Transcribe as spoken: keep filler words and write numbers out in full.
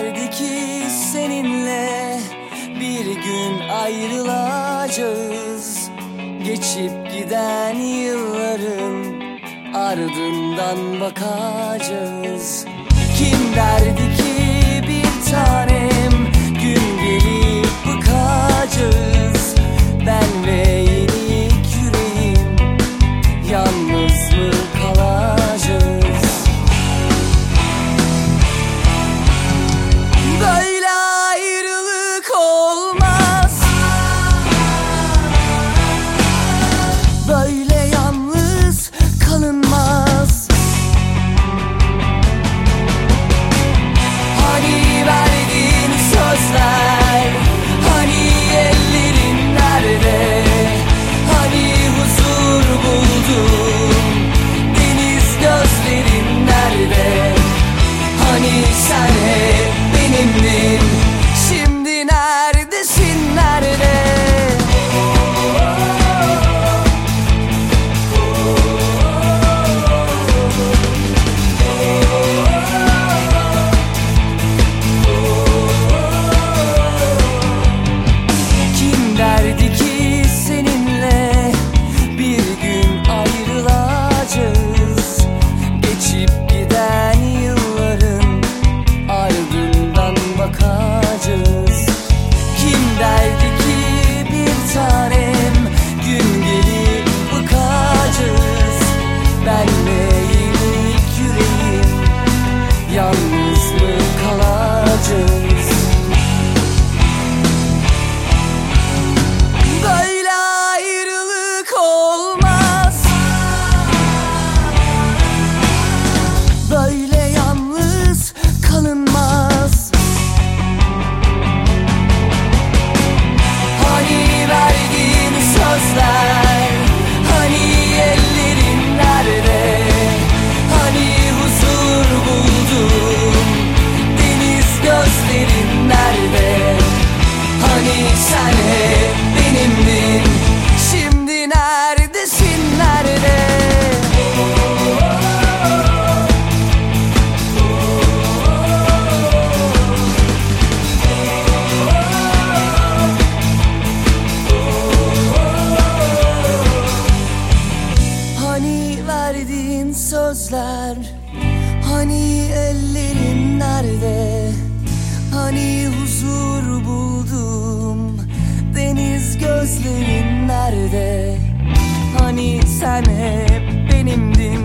derdi ki seninle bir gün ayrılacağız. Geçip giden yılların ardından bakacağız. Kim derdi ki bir tanem gün gelip bıkacağız. Ben ve yenik yüreğim yalnız mı kalacağız? Böyle ayrılık olmaz, böyle yalnız kalınmaz. Hani verdiğin sözler, hani ellerin nerede? Hani huzur buldum, deniz gözlerin nerede? Hani sen hep benimdin, şimdi neredesin, nerede? Kim derdi ki seninle bir gün ayrılacağız. Geçip giden yılların ardından bakacağız. Kim derdi ki bir tanem gün gelip bıkacağız. Ben ve yenik yüreğim yalnız mı kalacağız? Böyle ayrılık olmaz, böyle yalnız kalınmaz. Hani verdiğin sözler, hani ellerin nerede? Hani huzur buldum, deniz gözlerin nerede? Hani sen hep benimdin, şimdi neredesin, nerede? Hani verdiğin sözler, hani ellerin nerede? Hani huzur buldum, deniz gözlerin nerede? Hani sen hep benimdin,